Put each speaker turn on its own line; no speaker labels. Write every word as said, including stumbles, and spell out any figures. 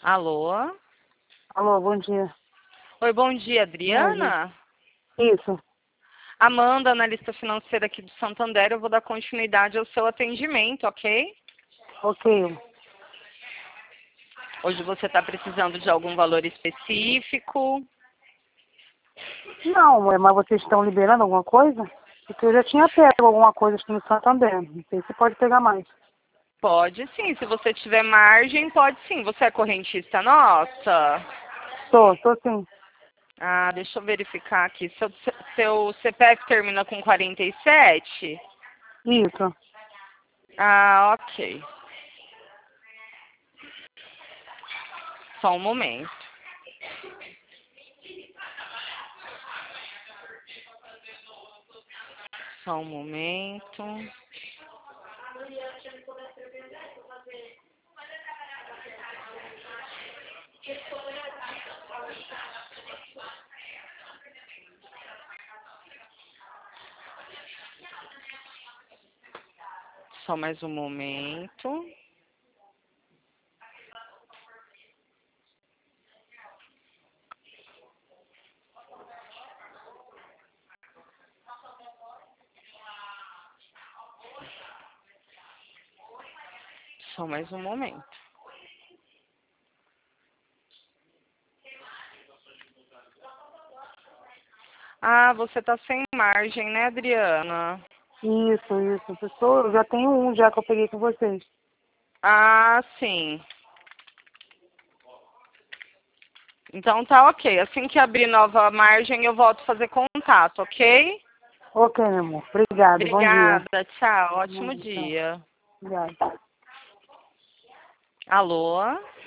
Alô?
Alô, bom dia.
Oi, bom dia,
Bom dia.
Adriana?
Isso,
Amanda, analista financeira aqui do Santander, eu vou dar continuidade ao seu atendimento, ok?
ok.
Hoje você está precisando de algum valor específico?
Não, é, mas vocês estão liberando alguma coisa? Porque eu já tinha pego alguma coisa aqui no Santander. Não sei se pode pegar mais.
Pode sim, se você tiver margem, pode sim. Você é correntista nossa?
Tô, tô sim.
Ah, deixa eu verificar aqui. Seu, seu C P F termina com quarenta e sete?
Isso.
Ah, ok. Só um momento. Só um momento. Só mais um momento. Só mais um momento. Ah, você tá sem margem, né, Adriana?
Isso, isso. Pessoa, eu já tenho um já que eu peguei com vocês.
Ah, sim. Então tá ok. Assim que abrir nova margem, eu volto a fazer contato, ok?
Ok, meu amor. Obrigado. Bom dia.
Obrigada. Tchau.
Bom
Ótimo
dia, tchau.
dia.
Obrigada.
Alô?